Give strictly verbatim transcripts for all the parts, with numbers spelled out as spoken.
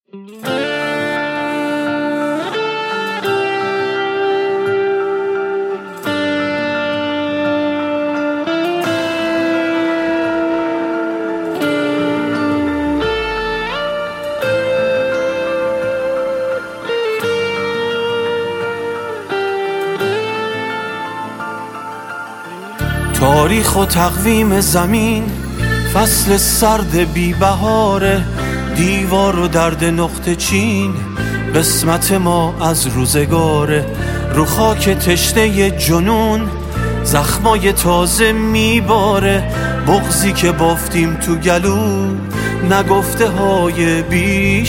تاریخ و تقویم زمین فصل سرد بی بهاره، دیوار و درد نقطه چین قسمت ما از روزگاره. رو خاک تشنه جنون زخمای تازه میباره، بغضی که بافتیم تو گلو نگفته های بی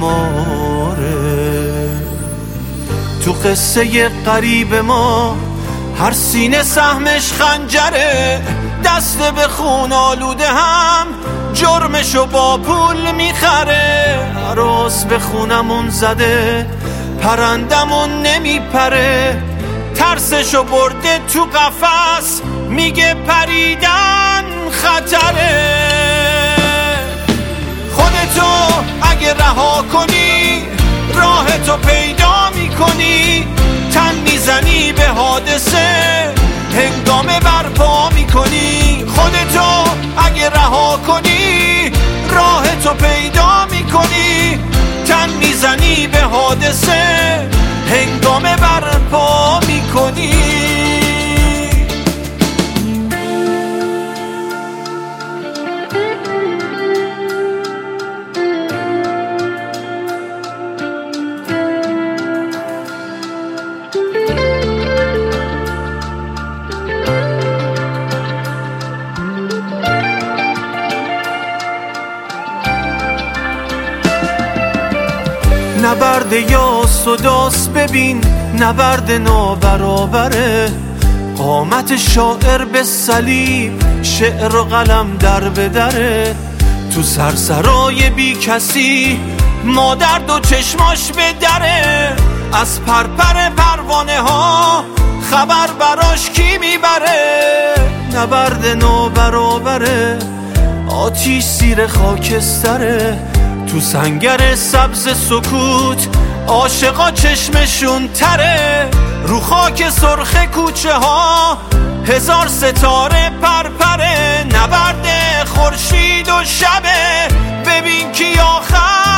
شماره. تو قصه غریب ما هر سینه سهمش خنجره، دست به خون آلوده هم جرمشو با پول میخره. عروس به خونمون زده پرندمون نمیپره، ترسشو برده تو قفس میگه پریدن خطره. خودتو اگه رها کنی راهتو پیدا میکنی، تن میزنی به حادثه هنگامه برپا میکنی. خودتو اگه رها کنی راهتو پیدا میکنی، تن میزنی به حادثه هنگامه برپا میکنی. نبرد یاس و داس ببین، نبرد نابرابره. قامت شاعر به صلیب، شعر و قلم در به دره. تو سرسرای بی کسی مادر دو چشماش به دره. از پرپر پروانه ها خبر براش کی میبره. نبرد نابرابره، آتیش زیر خاکستره. تو سنگر سبز سکوت عاشقا چشمشون تره. رو خاک سرخ کوچه ها هزار ستاره پرپره. نبرد خورشید و شبه، ببین کی آخر